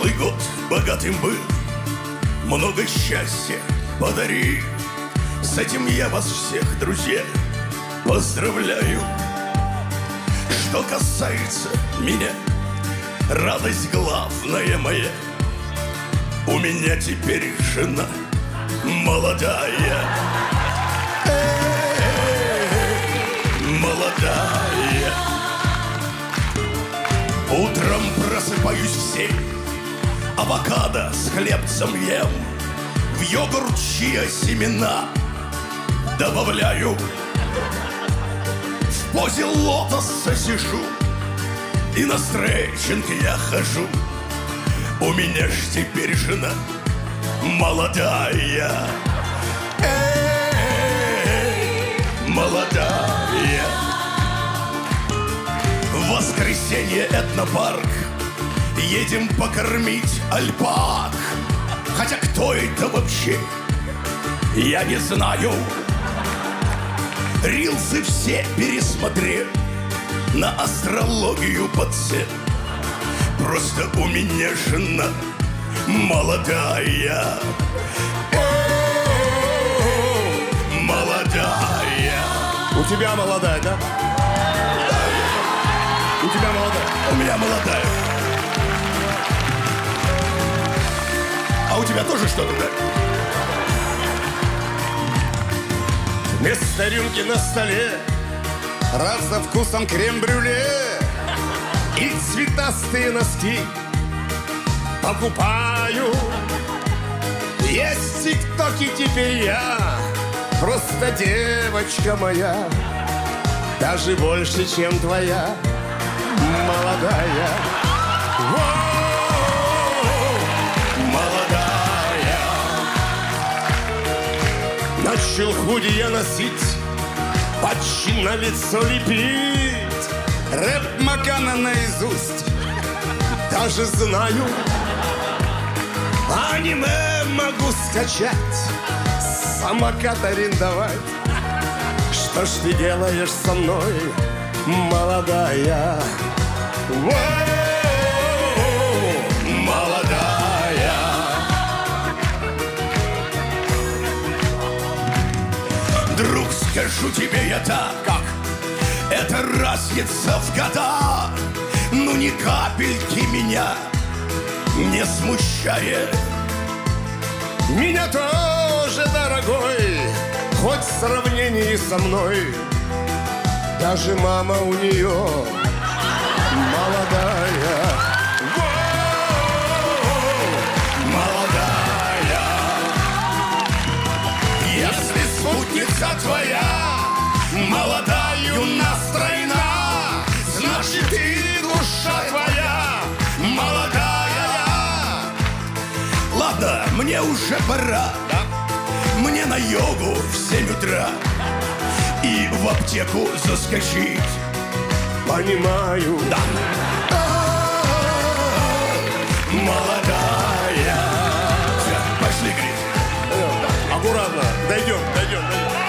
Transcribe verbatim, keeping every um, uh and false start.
Прошлый год богатым был, много счастья подари. С этим я вас всех, друзья, поздравляю. Что касается меня, радость главная моя, у меня теперь жена молодая. Эй, молодая. Утром просыпаюсь в семь, авокадо с хлебцем ем, в йогурт чиа семена добавляю, в позе лотоса сижу и на стретчинг я хожу. У меня ж теперь жена молодая. Эй, молодая. В воскресенье этнопарк, едем покормить альпак. Хотя кто это вообще, я не знаю. Рилсы все пересмотрел, на астрологию подсел. Просто у меня жена молодая. О-о-о, молодая. У тебя молодая, да? У тебя молодая. У меня молодая. А у тебя тоже что-то, да? Вместо рюмки на столе раз за вкусом крем-брюле и цветастые носки покупаю. Есть тик-токи теперь я, просто девочка моя, даже больше, чем твоя молодая. Воу, молодая. Начал худи я носить, почти на лицо лепить, рэп Макана наизусть даже знаю. Аниме могу скачать, самокат арендовать. Что ж ты делаешь со мной, молодая? Воу, молодая. Друг, скажу тебе я так, как это разница в годах, ну ни капельки меня не смущает. Меня тоже, дорогой, хоть в сравнении со мной, даже мама у нее молодая. Воу, молодая. Если спутница твоя молодаю настройна, значит и душа твоя молодая. Ладно, мне уже пора, да? Мне на йогу в семь утра и в аптеку заскочить. Понимаю, да. Молодая. Все, пошли, Гриш. Аккуратно, дойдем, дойдем, дойдем.